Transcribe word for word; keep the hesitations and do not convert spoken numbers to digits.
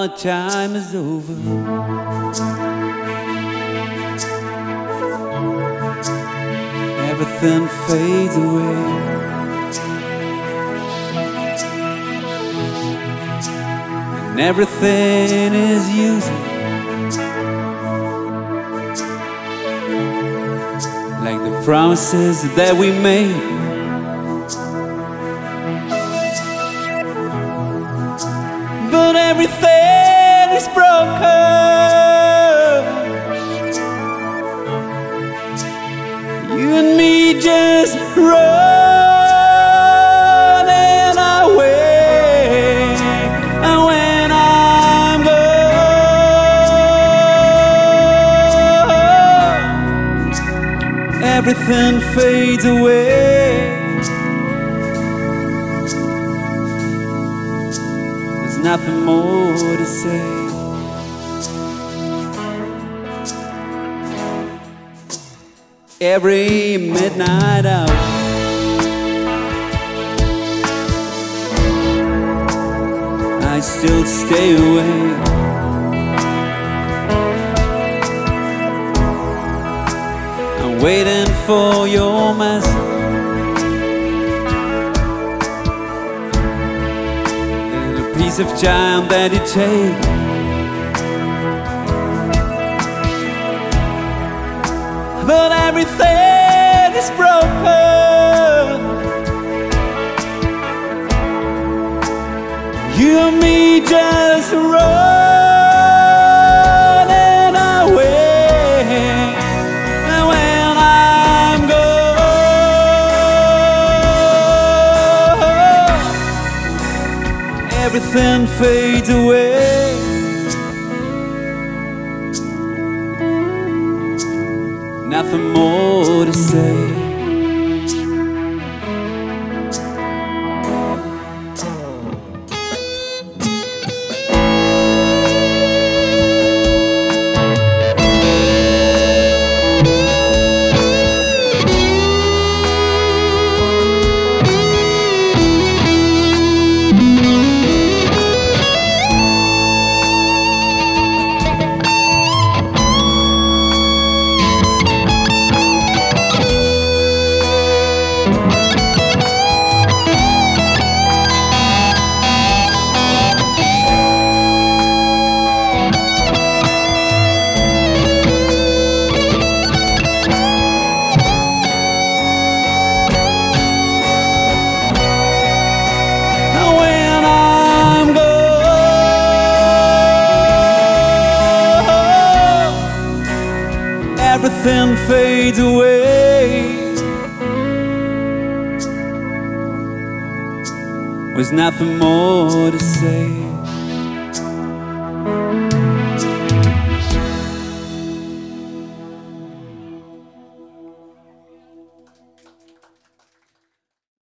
our time is over. Everything fades away, and everything is useless, like the promises that we made. But everything is broken. You and me just running away. And when I'm gone, everything fades away. There's nothing more to say. Every midnight hour, I still stay awake, I'm waiting for your message. There's a piece of time that you take, but everything is broken. You and me just running away. And when I'm gone, everything fades away. Nothing more to say. Everything fades away. There's nothing more to say.